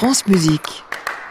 France Musique.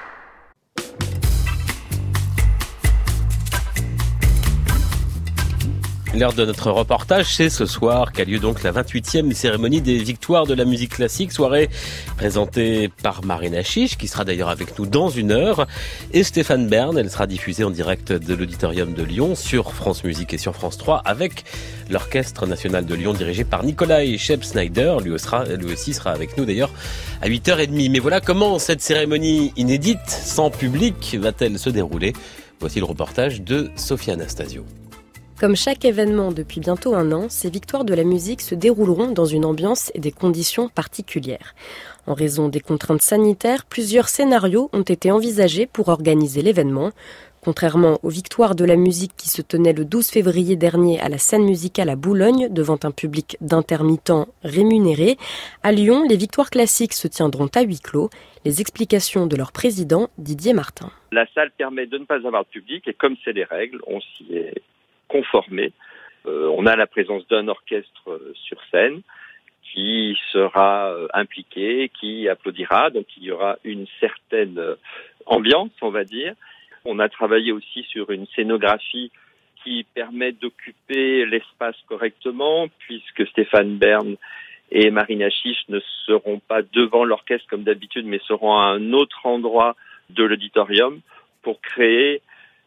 L'heure de notre reportage, c'est ce soir qu'a lieu donc la 28e cérémonie des victoires de la musique classique, soirée présentée par Marina Chiche, qui sera d'ailleurs avec nous dans une heure, et Stéphane Bern. Elle sera diffusée en direct de l'Auditorium de Lyon sur France Musique et sur France 3 avec l'Orchestre National de Lyon dirigé par Nikolai Scheib-Snyder. Lui aussi sera avec nous d'ailleurs à 8h30. Mais voilà comment cette cérémonie inédite, sans public, va-t-elle se dérouler? Voici le reportage de Sophia Anastasio. Comme chaque événement depuis bientôt un an, ces victoires de la musique se dérouleront dans une ambiance et des conditions particulières. En raison des contraintes sanitaires, plusieurs scénarios ont été envisagés pour organiser l'événement. Contrairement aux victoires de la musique qui se tenaient le 12 février dernier à la scène musicale à Boulogne, devant un public d'intermittents rémunérés, à Lyon, les victoires classiques se tiendront à huis clos. Les explications de leur président, Didier Martin. La salle permet de ne pas avoir de public et comme c'est les règles, on s'y est conformé. On a la présence d'un orchestre sur scène qui sera impliqué, qui applaudira, donc il y aura une certaine ambiance, on va dire. On a travaillé aussi sur une scénographie qui permet d'occuper l'espace correctement, puisque Stéphane Bern et Marina Chiche ne seront pas devant l'orchestre comme d'habitude, mais seront à un autre endroit de l'auditorium pour créer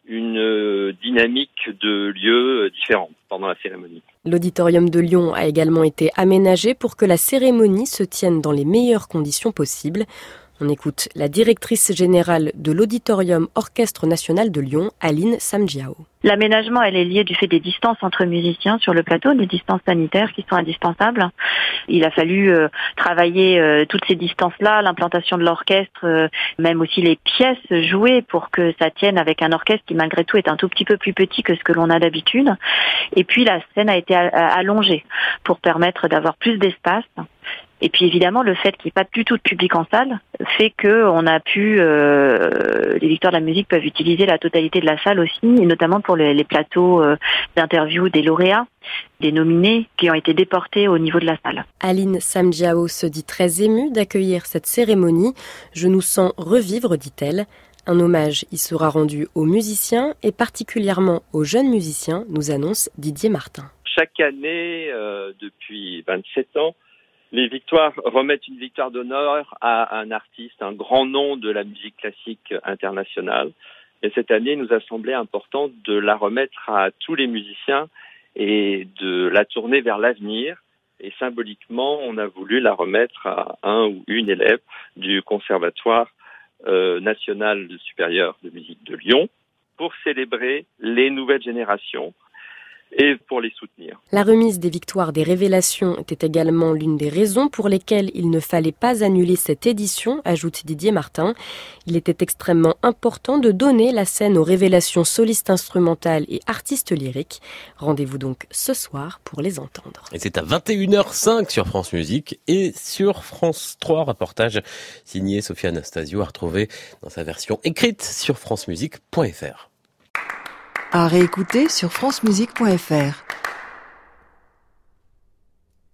une dynamique de lieux différents pendant la cérémonie. L'auditorium de Lyon a également été aménagé pour que la cérémonie se tienne dans les meilleures conditions possibles. On écoute la directrice générale de l'Auditorium Orchestre National de Lyon, Aline Samjiao. L'aménagement, elle est liée du fait des distances entre musiciens sur le plateau, des distances sanitaires qui sont indispensables. Il a fallu travailler toutes ces distances-là, l'implantation de l'orchestre, même aussi les pièces jouées pour que ça tienne avec un orchestre qui malgré tout est un tout petit peu plus petit que ce que l'on a d'habitude. Et puis la scène a été allongée pour permettre d'avoir plus d'espace. Et puis évidemment, le fait qu'il n'y ait pas du tout de public en salle fait que on a pu, les victoires de la musique peuvent utiliser la totalité de la salle aussi, et notamment pour les plateaux d'interview des lauréats, des nominés qui ont été déportés au niveau de la salle. Aline Samjiao se dit très émue d'accueillir cette cérémonie. Je nous sens revivre, dit-elle. Un hommage y sera rendu aux musiciens et particulièrement aux jeunes musiciens, nous annonce Didier Martin. Chaque année, depuis 27 ans, les victoires remettent une victoire d'honneur à un artiste, un grand nom de la musique classique internationale. Et cette année, il nous a semblé important de la remettre à tous les musiciens et de la tourner vers l'avenir. Et symboliquement, on a voulu la remettre à un ou une élève du Conservatoire national supérieur de musique de Lyon pour célébrer les nouvelles générations et pour les soutenir. La remise des victoires des révélations était également l'une des raisons pour lesquelles il ne fallait pas annuler cette édition, ajoute Didier Martin. Il était extrêmement important de donner la scène aux révélations solistes instrumentales et artistes lyriques. Rendez-vous donc ce soir pour les entendre. Et c'est à 21h05 sur France Musique et sur France 3, reportage signé Sophia Anastasio à retrouver dans sa version écrite sur francemusique.fr. À réécouter sur francemusique.fr.